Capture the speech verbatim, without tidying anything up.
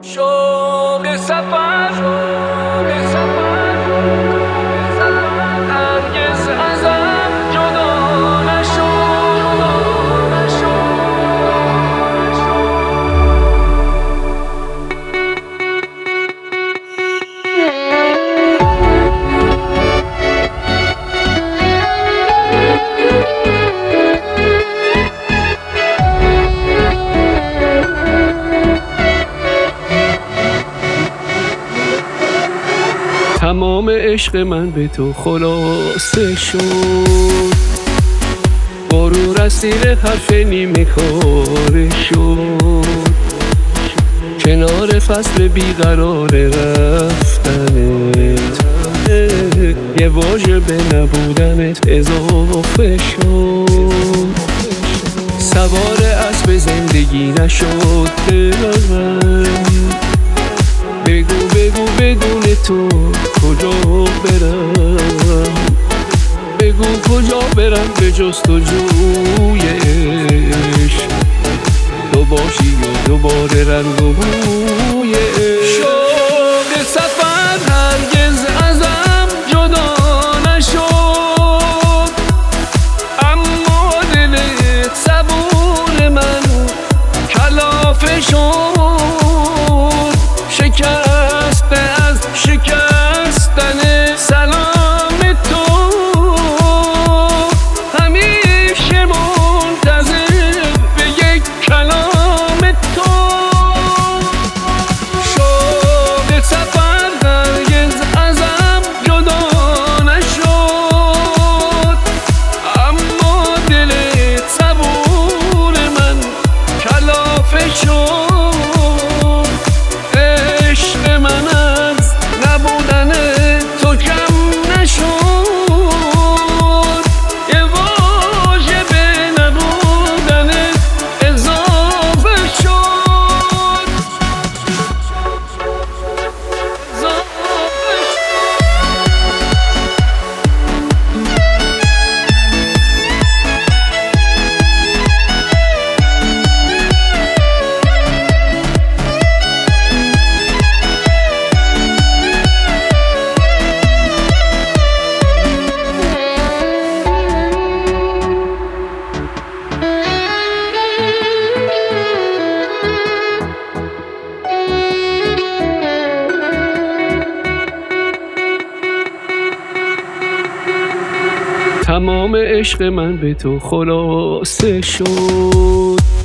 شوق سفر شوق سفر هرگز ازم جدا نشو تمام عشق من به تو خلاصه شد، غرور اسیر حرف نیمه کاره شد. کنار فصل بیقرار رفتنت یه واژه به نبودنت اضافه شد. سوار اسب زندگی نشد دلم، بگو بگو بدون تو کجا برم، بگو کجا برم به جستجوی عشق، تو باشی و دوباره رنگ و بوی عشق. شوق سفر هرگز ازم جدا نشد، اما دل صبور من کلافه شد. شکسته از شکستن سلام تو، همیشه منتظر به یک کلام تو. شوق سفر هرگز ازم جدا نشد، اما دل صبور من کلافه شد. تمام عشق من به تو خلاصه شد،